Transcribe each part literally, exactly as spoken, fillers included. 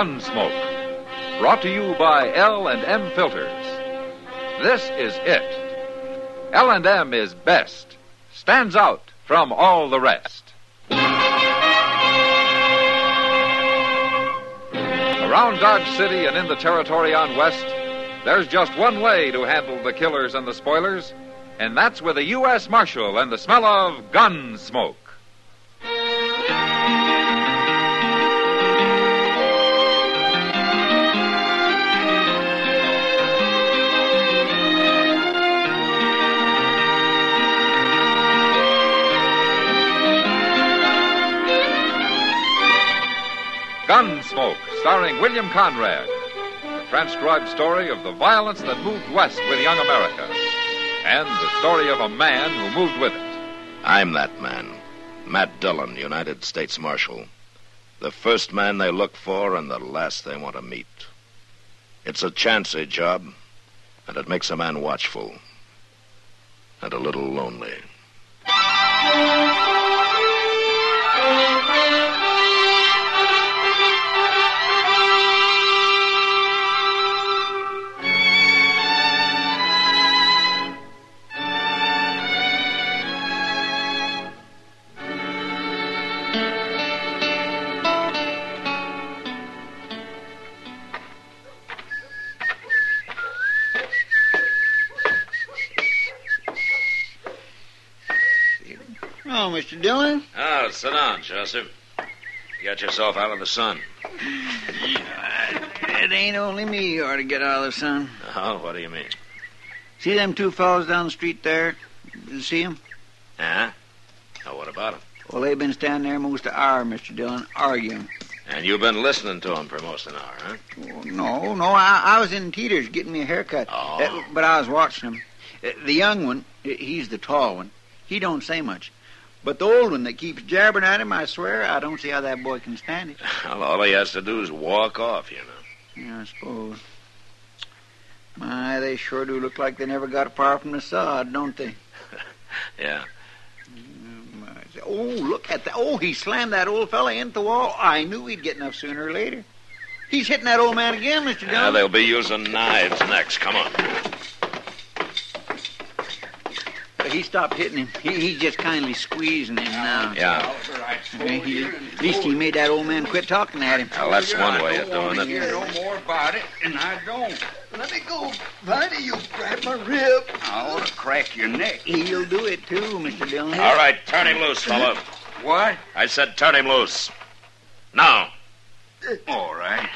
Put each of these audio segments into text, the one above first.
Gunsmoke. Brought to you by L and M Filters. This is it. L and M is best. Stands out from all the rest. Around Dodge City and in the territory on West, there's just one way to handle the killers and the spoilers, and that's with a U S Marshal and the smell of gun smoke. Gunsmoke, starring William Conrad. The transcribed story of the violence that moved west with young America. And the story of a man who moved with it. I'm that man. Matt Dillon, United States Marshal. The first man they look for and the last they want to meet. It's a chancy job, and it makes a man watchful. And a little lonely. Oh, Mister Dillon? Oh, sit down, Joseph. Get yourself out of the sun. Yeah, it ain't only me you ought to get out of the sun. Oh, what do you mean? See them two fellows down the street there? Did you see them? Yeah? Oh, what about them? Well, they've been standing there most an hour, Mister Dillon, arguing. And you've been listening to them for most an hour, huh? Oh, no, no, I, I was in Teeter's getting me a haircut. Oh. Uh, but I was watching them. Uh, the young one, he's the tall one, he don't say much. But the old one that keeps jabbering at him, I swear, I don't see how that boy can stand it. Well, all he has to do is walk off, you know. Yeah, I suppose. My, they sure do look like they never got far from the sod, don't they? Yeah. Oh, look at that. Oh, he slammed that old fella into the wall. I knew he'd get enough sooner or later. He's hitting that old man again, Mister Dillon. Yeah, they'll be using knives next. Come on. But he stopped hitting him. He, he's just kindly squeezing him now. Yeah. Okay, he, at least he made that old man quit talking at him. Well, that's one way of doing it. You know more about it, and I don't. Let me go, Viney. You grab my rib. I ought to crack your neck. He'll do it, too, Mister Dillon. All right, turn him loose, fellow. What? I said turn him loose. Now. All right.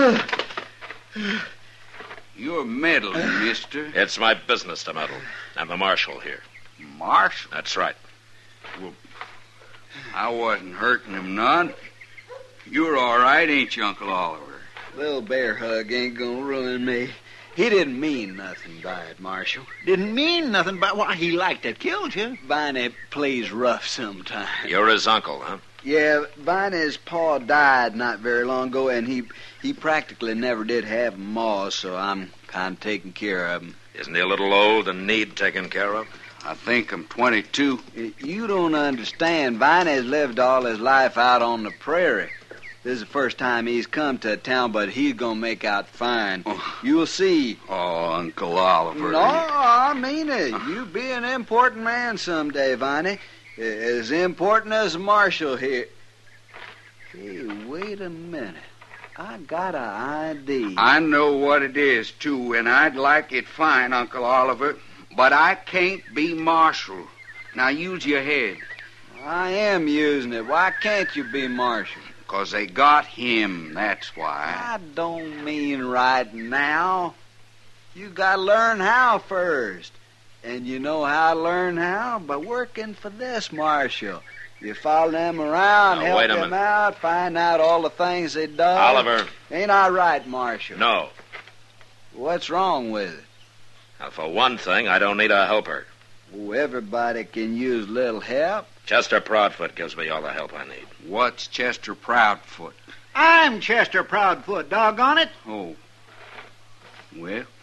You're meddling, mister. It's my business to meddle. I'm the marshal here. Marshal? That's right. Well, I wasn't hurting him none. You're all right, ain't you, Uncle Oliver? Little bear hug ain't gonna ruin me. He didn't mean nothing by it, Marshal. Didn't mean nothing by why he liked to killed you. Viney plays rough sometimes. You're his uncle, huh? Yeah, Viney's pa died not very long ago, and he he practically never did have a ma, so I'm kind of taking care of him. Isn't he a little old and need taken care of? I think I'm twenty-two. You don't understand. Viney's lived all his life out on the prairie. This is the first time he's come to town, but he's gonna make out fine. Oh. You'll see. Oh, Uncle Oliver. No, I mean it. You be an important man someday, Viney. As important as a marshal here. Hey, wait a minute. I got an idea. I know what it is, too, and I'd like it fine, Uncle Oliver. But I can't be marshal. Now use your head. I am using it. Why can't you be marshal? Because they got him, that's why. I don't mean right now. You got to learn how first. And you know how to learn how? By working for this marshal. You follow them around, Now, help wait a them minute. out, find out all the things they done. Oliver. Ain't I right, Marshal? No. What's wrong with it? Now, for one thing, I don't need a helper. Oh, everybody can use little help. Chester Proudfoot gives me all the help I need. What's Chester Proudfoot? I'm Chester Proudfoot, doggone it. Oh. Well,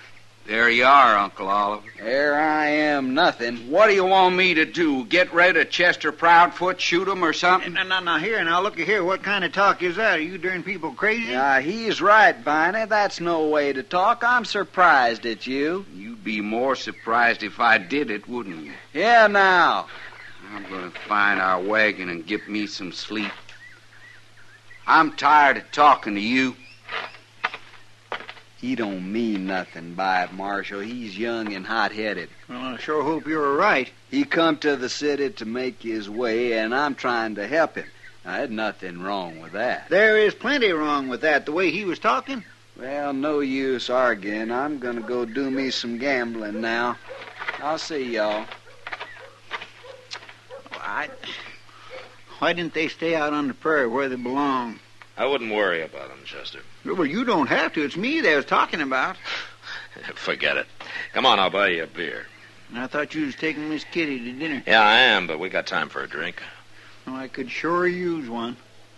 There you are, Uncle Oliver. There I am, nothing. What do you want me to do? Get rid of Chester Proudfoot, shoot him or something? Now, now, now, here, now, look here. What kind of talk is that? Are you darn people crazy? Yeah, he's right, Viney. That's no way to talk. I'm surprised at you. You'd be more surprised if I did it, wouldn't you? Yeah, now. I'm going to find our wagon and get me some sleep. I'm tired of talking to you. He don't mean nothing by it, Marshal. He's young and hot-headed. Well, I sure hope you're right. He come to the city to make his way, and I'm trying to help him. Now, there's nothing wrong with that. There is plenty wrong with that, the way he was talking. Well, no use arguing. I'm going to go do me some gambling now. I'll see y'all. I... Why didn't they stay out on the prairie where they belong? I wouldn't worry about them, Chester. Well, you don't have to. It's me they was talking about. Forget it. Come on, I'll buy you a beer. I thought you was taking Miss Kitty to dinner. Yeah, I am, but we got time for a drink. Oh, I could sure use one.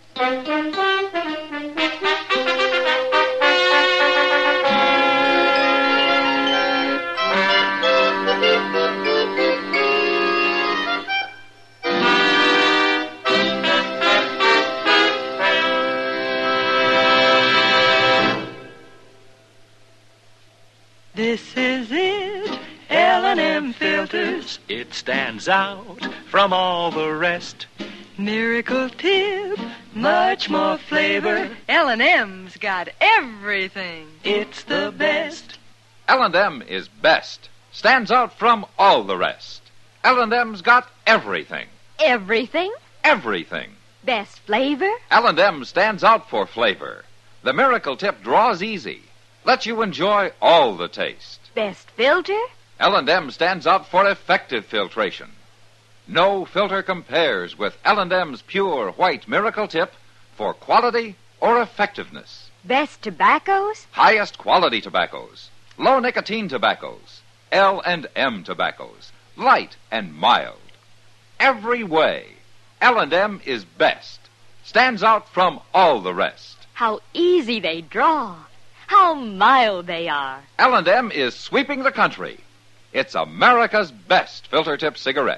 This is it, L and M Filters. It stands out from all the rest. Miracle Tip, much more flavor. L and M's got everything. It's the best. L and M is best. Stands out from all the rest. L and M's got everything. Everything? Everything. Best flavor? L and M stands out for flavor. The Miracle Tip draws easy. Lets you enjoy all the taste. Best filter? L and M stands out for effective filtration. No filter compares with L and M's pure white Miracle Tip for quality or effectiveness. Best tobaccos? Highest quality tobaccos. Low nicotine tobaccos. L and M tobaccos. Light and mild. Every way, L and M is best. Stands out from all the rest. How easy they draw. How mild they are. L and M is sweeping the country. It's America's best filter tip cigarette.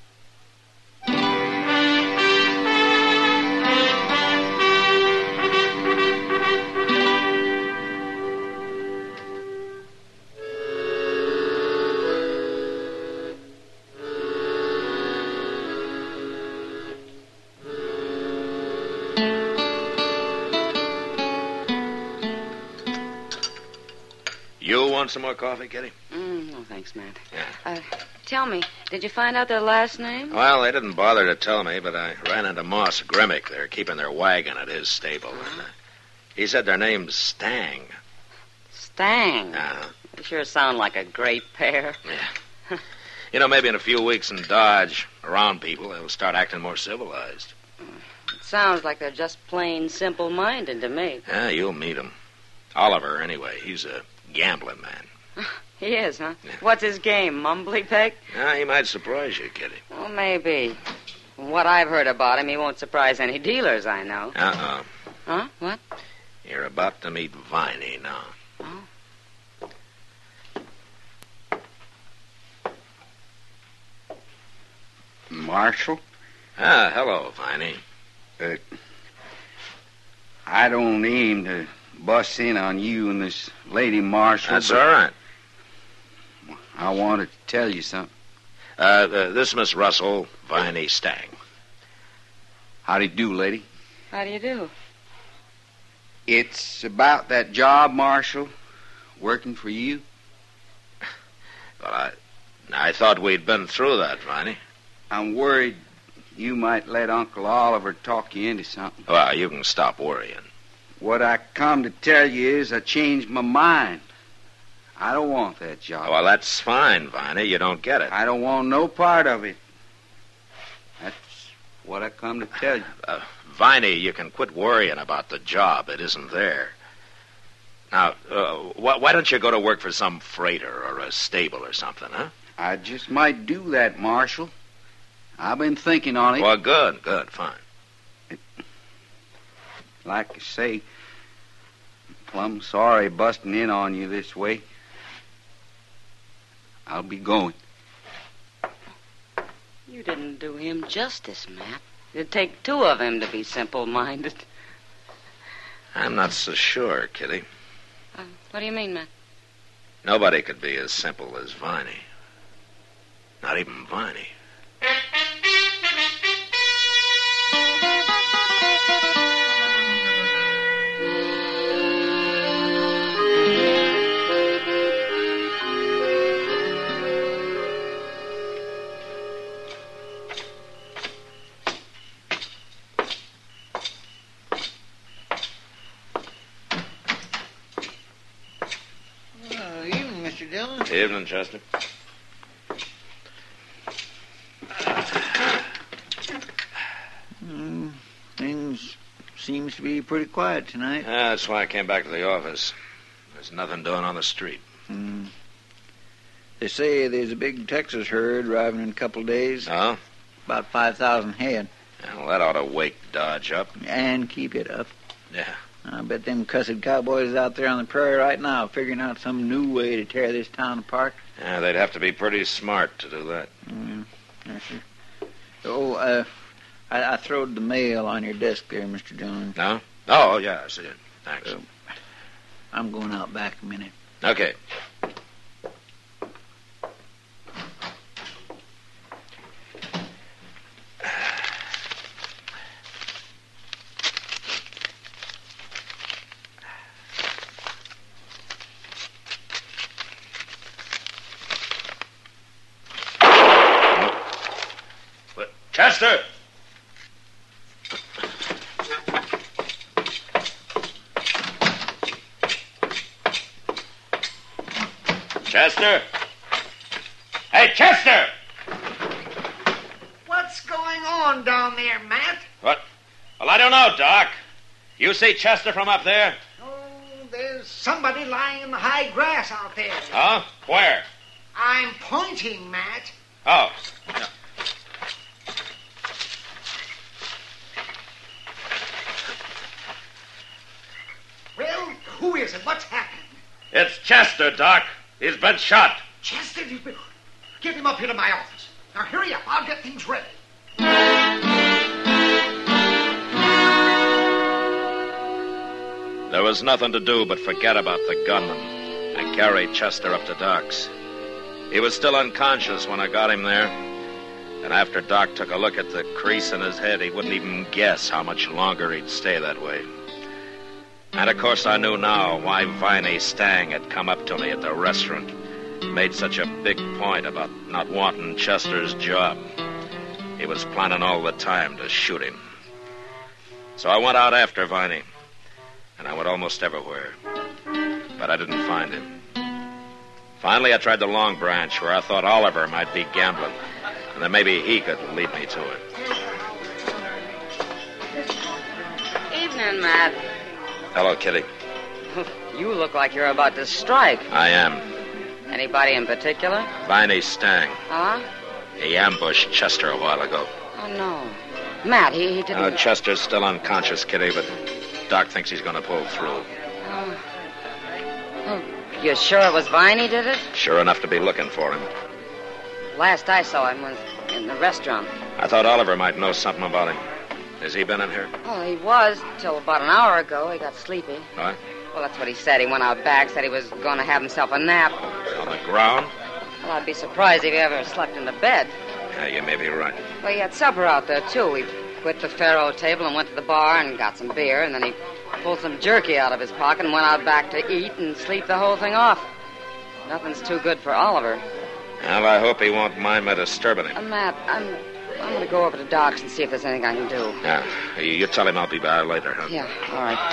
You want some more coffee, Kitty? Mm, no, thanks, Matt. Yeah. Uh, tell me, did you find out their last name? Well, they didn't bother to tell me, but I ran into Moss Grimmick. They're keeping their wagon at his stable. And, uh, he said their name's Stang. Stang? Uh-huh. They sure sound like a great pair. Yeah. You know, maybe in a few weeks in Dodge, around people, they'll start acting more civilized. It sounds like they're just plain simple-minded to me. Yeah, you'll meet him. Oliver, anyway, he's a gambling man. He is, huh? Yeah. What's his game, mumbly peg? Yeah, he might surprise you, Kitty. Well, maybe. From what I've heard about him, he won't surprise any dealers I know. Uh-uh. Huh? What? You're about to meet Viney now. Oh. Marshal? Ah, hello, Viney. Uh, I don't aim to bust in on you and this lady Marshal. That's all right. I wanted to tell you something. Uh, uh, this Miss Russell, Viney Stang. How do you do, lady? How do you do? It's about that job, Marshal, working for you. Well, I, I thought we'd been through that, Viney. I'm worried you might let Uncle Oliver talk you into something. Well, you can stop worrying. What I come to tell you is I changed my mind. I don't want that job. Well, that's fine, Viney. You don't get it. I don't want no part of it. That's what I come to tell you. Uh, Viney, you can quit worrying about the job. It isn't there. Now, uh, wh- why don't you go to work for some freighter or a stable or something, huh? I just might do that, Marshal. I've been thinking on it. Well, good, good, fine. Like I say, I'm plumb sorry busting in on you this way. I'll be going. You didn't do him justice, Matt. It'd take two of him to be simple-minded. I'm not so sure, Kitty. Uh, what do you mean, Matt? Nobody could be as simple as Viney. Not even Viney. Evening, Chester. Mm, things seems to be pretty quiet tonight. Yeah, that's why I came back to the office. There's nothing doing on the street. Mm. They say there's a big Texas herd arriving in a couple of days. Oh? About five thousand head. Yeah, well, that ought to wake Dodge up. And keep it up. Yeah. I bet them cussed cowboys out there on the prairie right now figuring out some new way to tear this town apart. Yeah, they'd have to be pretty smart to do that. Mm, yes, sir. Oh, uh, I, I throwed the mail on your desk there, Mister Jones. No? Oh, yeah, I see it. Thanks. Uh, I'm going out back a minute. Okay. Chester! Chester? Hey, Chester! What's going on down there, Matt? What? Well, I don't know, Doc. You see Chester from up there? Oh, there's somebody lying in the high grass out there. Huh? Where? I'm pointing, Matt. Oh. Well, who is it? What's happened? It's Chester, Doc. He's been shot. Chester, you... Get him up here to my office. Now, hurry up. I'll get things ready. There was nothing to do but forget about the gunman and carry Chester up to Doc's. He was still unconscious when I got him there. And after Doc took a look at the crease in his head, he wouldn't even guess how much longer he'd stay that way. And, of course, I knew now why Viney Stang had come up to me at the restaurant, made such a big point about not wanting Chester's job. He was planning all the time to shoot him. So I went out after Viney, and I went almost everywhere. But I didn't find him. Finally, I tried the Long Branch, where I thought Oliver might be gambling, and then maybe he could lead me to it. Evening, Matt. Hello, Kitty. You look like you're about to strike. I am. Anybody in particular? Viney Stang. Huh? He ambushed Chester a while ago. Oh, no. Matt, he, he didn't... Uh, Chester's still unconscious, Kitty, but Doc thinks he's going to pull through. Oh. Oh, you sure it was Viney did it? Sure enough to be looking for him. Last I saw him was in the restaurant. I thought Oliver might know something about him. Has he been in here? Oh, he was till about an hour ago. He got sleepy. What? Well, that's what he said. He went out back, said he was going to have himself a nap. On the ground? Well, I'd be surprised if he ever slept in the bed. Yeah, you may be right. Well, he had supper out there, too. We quit the faro table and went to the bar and got some beer, and then he pulled some jerky out of his pocket and went out back to eat and sleep the whole thing off. Nothing's too good for Oliver. Well, I hope he won't mind me disturbing him. Uh, Matt, I'm... I'm going to go over to Doc's and see if there's anything I can do. Yeah. You, you tell him I'll be by later, huh? Yeah, all right.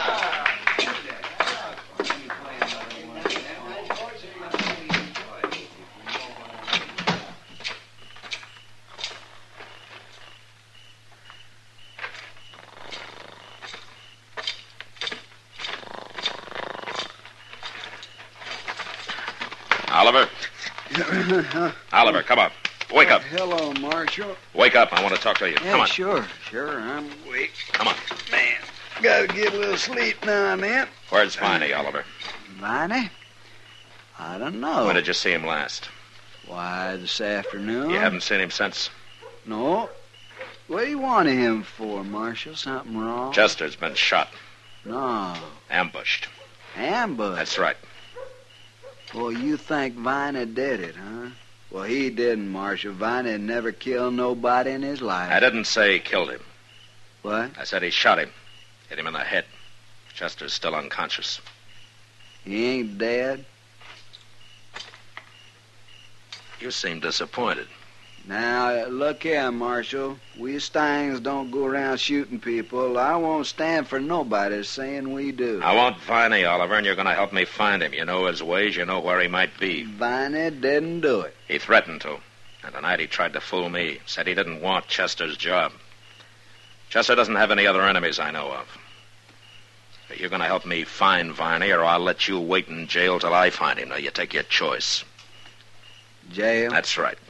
Oliver? Oliver, come on. Wake up. Hello, Marshal. Wake up. I want to talk to you. Yeah, Come on. sure, sure. I'm awake. Come on. Man, gotta get a little sleep now and then. Where's Viney, Oliver? Viney? I don't know. When did you see him last? Why, this afternoon? You haven't seen him since? No. What do you want him for, Marshal? Something wrong? Chester's been shot. No. Ambushed. Ambush? That's right. Well, you think Viney did it, huh? Well, he didn't, Marshal. Viney never killed nobody in his life. I didn't say he killed him. What? I said he shot him. Hit him in the head. Chester's still unconscious. He ain't dead? You seem disappointed. Now, look here, Marshal. We Stangs don't go around shooting people. I won't stand for nobody saying we do. I want Viney, Oliver, and you're going to help me find him. You know his ways. You know where he might be. Viney didn't do it. He threatened to. And tonight he tried to fool me. Said he didn't want Chester's job. Chester doesn't have any other enemies I know of. But you're going to help me find Viney, or I'll let you wait in jail till I find him. Now, you take your choice. Jail? That's right.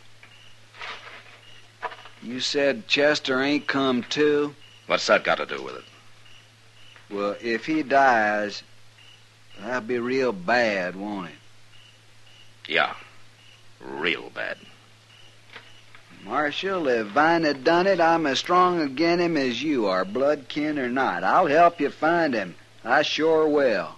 You said Chester ain't come to? What's that got to do with it? Well, if he dies, that'll be real bad, won't it? Yeah. Real bad. Marshal, if Viney done it, I'm as strong agin him as you are, blood kin or not. I'll help you find him. I sure will.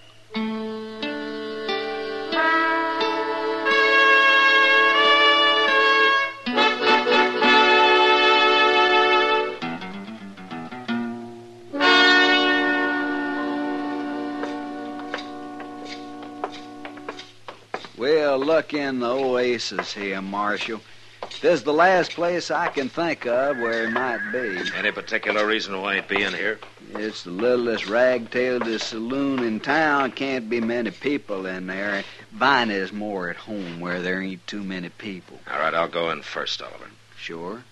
Well, look in the oasis here, Marshal. This is the last place I can think of where he might be. Any particular reason why he'd be in here? It's the littlest rag-tailed saloon in town. Can't be many people in there. Viney's more at home where there ain't too many people. All right, I'll go in first, Oliver. Sure.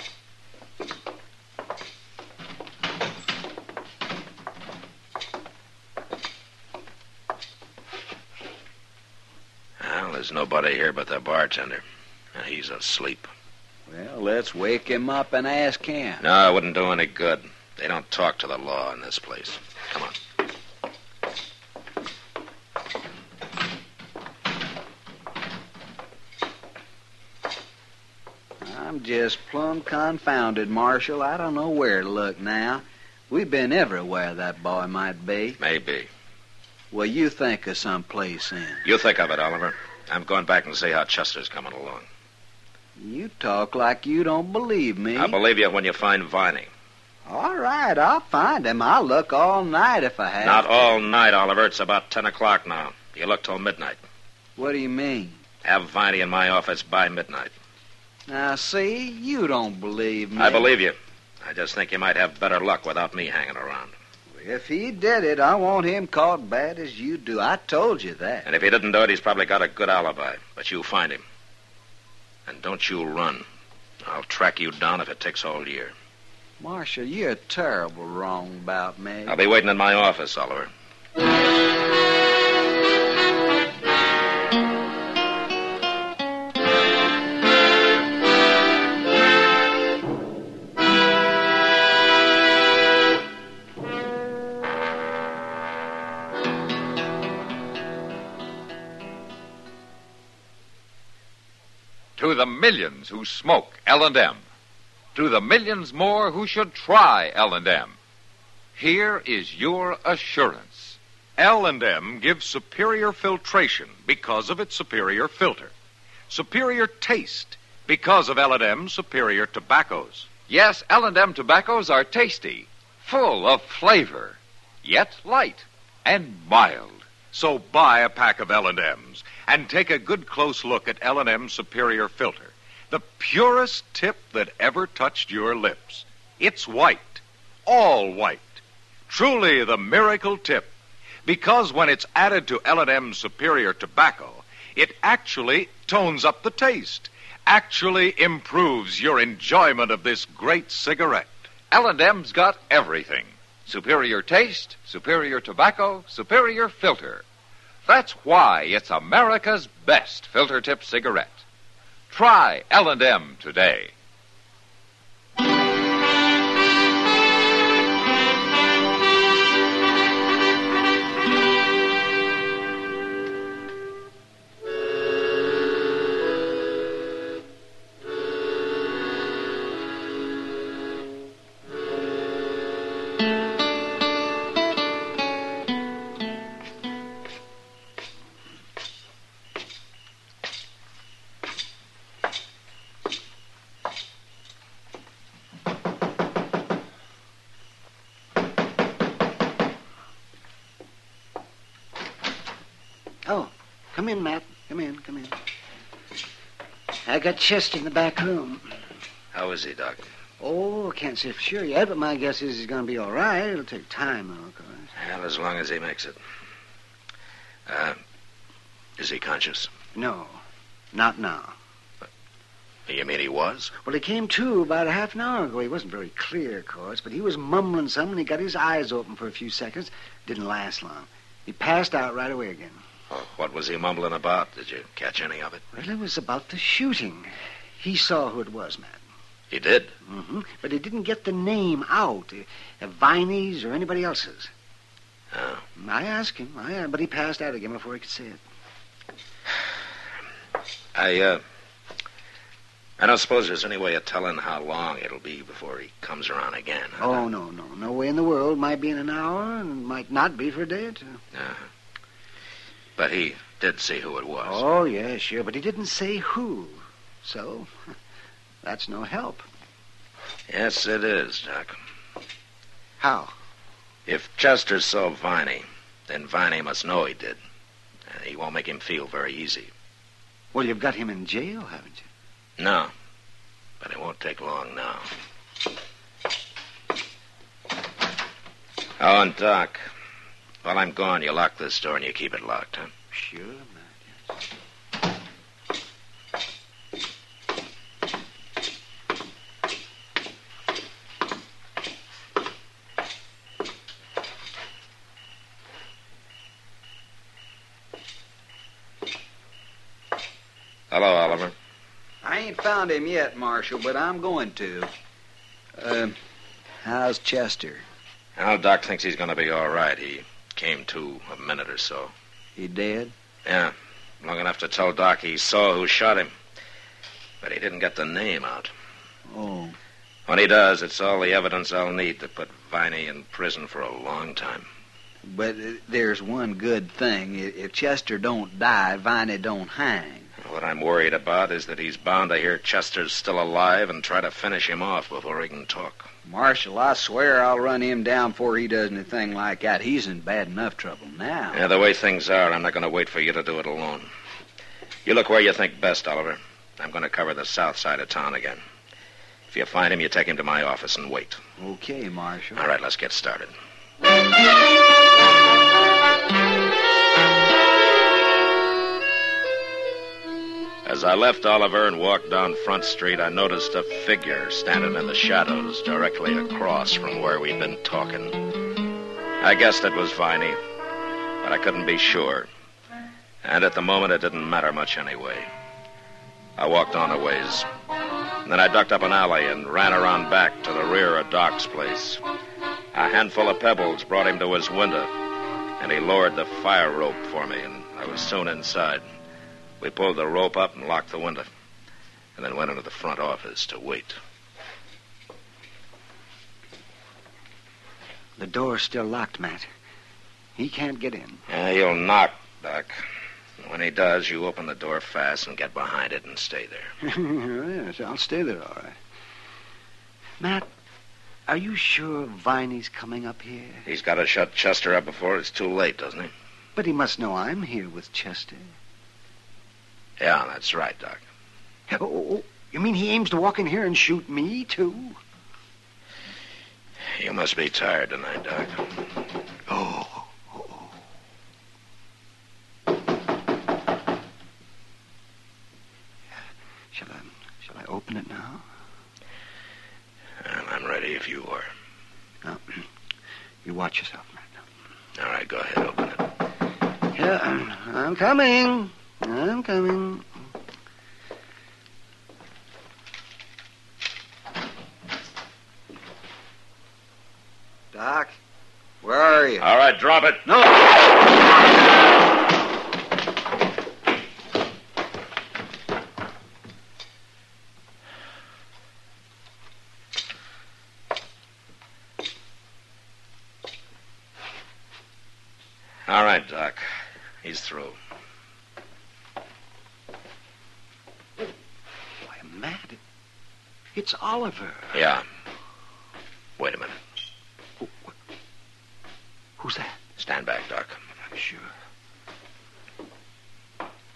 Well, there's nobody here but the bartender. He's asleep. Well, let's wake him up and ask him. No, it wouldn't do any good. They don't talk to the law in this place. Come on. I'm just plumb confounded, Marshal. I don't know where to look now. We've been everywhere that boy might be. Maybe. Well, you think of some place then. You think of it, Oliver. I'm going back and see how Chester's coming along. You talk like you don't believe me. I'll believe you when you find Viney. All right, I'll find him. I'll look all night if I have Not to. all night, Oliver. It's about ten o'clock now. You look till midnight. What do you mean? Have Viney in my office by midnight. Now, see, you don't believe me. I believe you. I just think you might have better luck without me hanging around. If he did it, I want him caught bad as you do. I told you that. And if he didn't do it, he's probably got a good alibi. But you find him. And don't you run. I'll track you down if it takes all year. Marshal, you're terrible wrong about me. I'll be waiting in my office, Oliver. To the millions who smoke L and M. To the millions more who should try L and M. Here is your assurance. L and M gives superior filtration because of its superior filter. Superior taste because of L and M superior tobaccos. Yes, L and M tobaccos are tasty, full of flavor, yet light and mild. So buy a pack of L and M's and take a good close look at L and M Superior Filter, the purest tip that ever touched your lips. It's white, all white, truly the miracle tip, because when it's added to L and M Superior Tobacco, it actually tones up the taste, actually improves your enjoyment of this great cigarette. L and M's got everything. Superior taste, superior tobacco, superior filter. That's why it's America's best filter tip cigarette. Try L and M today. come in, Matt. Come in, come in. I got Chester in the back room. How is he, Doc? Oh, I can't say for sure yet, but my guess is he's going to be all right. It'll take time, though, of course. Well, as long as he makes it. Uh, is he conscious? No, not now. You mean he was? Well, he came to about a half an hour ago. He wasn't very clear, of course, but he was mumbling something, and he got his eyes open for a few seconds. Didn't last long. He passed out right away again. Oh, what was he mumbling about? Did you catch any of it? Well, it was about the shooting. He saw who it was, Matt. He did? Mm-hmm. But he didn't get the name out. Uh, Viney's or anybody else's. Oh. I asked him, I, but he passed out again before he could say it. I, uh... I don't suppose there's any way of telling how long it'll be before he comes around again. Huh? Oh, no, no. No way in the world. Might be in an hour and might not be for a day or two. Uh-huh. But he did see who it was. Oh, yeah, sure. But he didn't say who. So, that's no help. Yes, it is, Doc. How? If Chester saw Viney, then Viney must know he did. And he won't make him feel very easy. Well, you've got him in jail, haven't you? No, but it won't take long now. Oh, and Doc, while I'm gone, you lock this door and you keep it locked, huh? Sure, Matt, yes. Hello, Oliver. I ain't found him yet, Marshal, but I'm going to. Uh, how's Chester? Well, Doc thinks he's going to be all right. He came to a minute or so. He dead? Yeah, long enough to tell Doc he saw who shot him. But he didn't get the name out. Oh. When he does, it's all the evidence I'll need to put Viney in prison for a long time. But uh, there's one good thing. If Chester don't die, Viney don't hang. What I'm worried about is that he's bound to hear Chester's still alive and try to finish him off before he can talk. Marshal, I swear I'll run him down before he does anything like that. He's in bad enough trouble now. Yeah, the way things are, I'm not going to wait for you to do it alone. You look where you think best, Oliver. I'm going to cover the south side of town again. If you find him, you take him to my office and wait. Okay, Marshal. All right, let's get started. As I left Oliver and walked down Front Street, I noticed a figure standing in the shadows directly across from where we'd been talking. I guessed it was Viney, but I couldn't be sure. And at the moment, it didn't matter much anyway. I walked on a ways. And then I ducked up an alley and ran around back to the rear of Doc's place. A handful of pebbles brought him to his window, and he lowered the fire rope for me, and I was soon inside. We pulled the rope up and locked the window, and then went into the front office to wait. The door's still locked, Matt. He can't get in. Yeah, he'll knock, Doc. When he does, you open the door fast and get behind it and stay there. Yes, I'll stay there, all right. Matt, are you sure Viney's coming up here? He's got to shut Chester up before it's too late, doesn't he? But he must know I'm here with Chester. Yeah, that's right, Doc. Oh, oh, you mean he aims to walk in here and shoot me, too? You must be tired tonight, Doc. Oh, oh, oh. Shall I, shall I open it now? Well, I'm ready if you are. Now, you watch yourself, Matt. All right, go ahead, open it. Yeah, I'm, I'm coming. I'm coming. Doc, where are you? All right, drop it. No! All right, Doc. He's through. Matt, it's Oliver. Yeah. Wait a minute. Who, who's that? Stand back, Doc. I'm sure.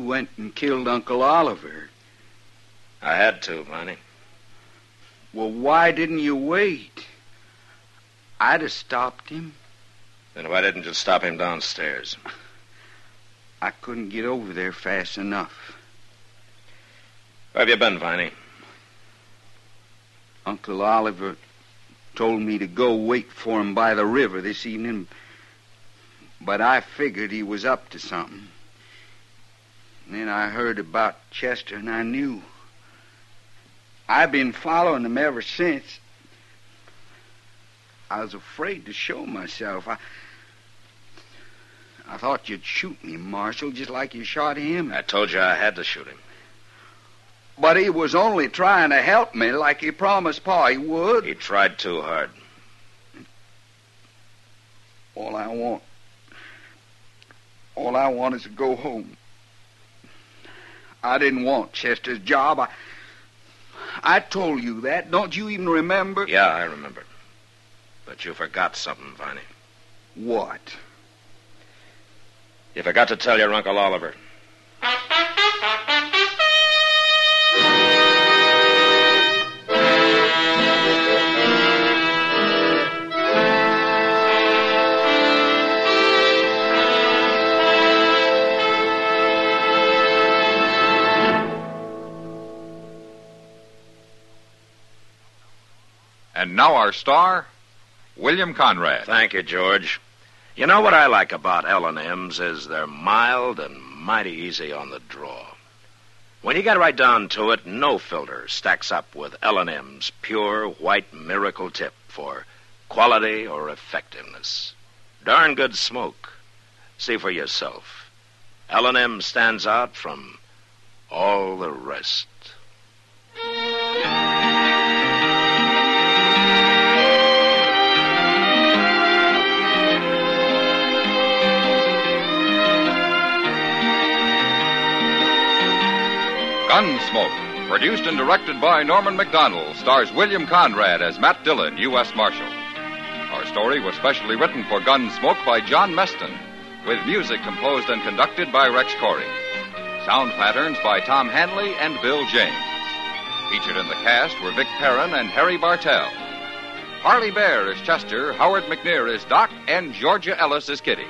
went and killed Uncle Oliver. I had to, Viney. Well, why didn't you wait? I'd have stopped him. Then why didn't you stop him downstairs? I couldn't get over there fast enough. Where have you been, Viney? Uncle Oliver told me to go wait for him by the river this evening, but I figured he was up to something. And then I heard about Chester, and I knew. I've been following him ever since. I was afraid to show myself. I, I thought you'd shoot me, Marshal, just like you shot him. I told you I had to shoot him. But he was only trying to help me like he promised Pa he would. He tried too hard. All I want... All I want is to go home. I didn't want Chester's job. I... I told you that. Don't you even remember? Yeah, I remember. But you forgot something, Viney. What? You forgot to tell your Uncle Oliver. And now our star, William Conrad. Thank you, George. You know what I like about L and M's is they're mild and mighty easy on the draw. When you get right down to it, no filter stacks up with L and M's pure white miracle tip for quality or effectiveness. Darn good smoke. See for yourself. L and M stands out from all the rest. Gunsmoke, produced and directed by Norman Macdonald, stars William Conrad as Matt Dillon, U S Marshal. Our story was specially written for Gunsmoke by John Meston, with music composed and conducted by Rex Corey. Sound patterns by Tom Hanley and Bill James. Featured in the cast were Vic Perrin and Harry Bartell. Harley Bear is Chester, Howard McNear is Doc, and Georgia Ellis is Kitty.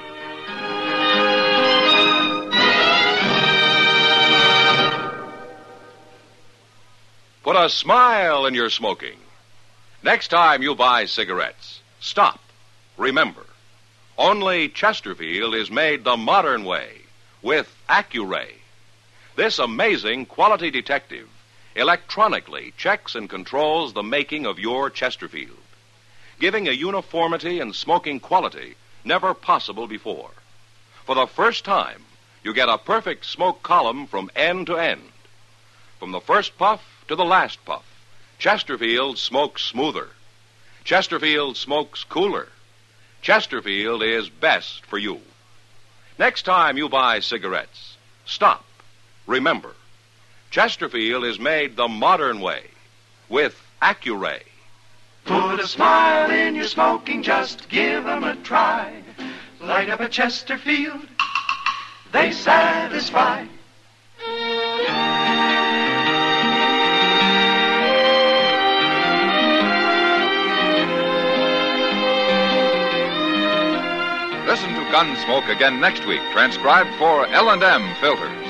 Put a smile in your smoking. Next time you buy cigarettes, stop. Remember, only Chesterfield is made the modern way with Accuray. This amazing quality detective electronically checks and controls the making of your Chesterfield, giving a uniformity and smoking quality never possible before. For the first time, you get a perfect smoke column from end to end. From the first puff to the last puff, Chesterfield smokes smoother. Chesterfield smokes cooler. Chesterfield is best for you. Next time you buy cigarettes, stop. Remember, Chesterfield is made the modern way with Accuray. Put a smile in your smoking, just give 'em a try. Light up a Chesterfield, they satisfy. Listen to Gunsmoke again next week, transcribed for L and M Filters.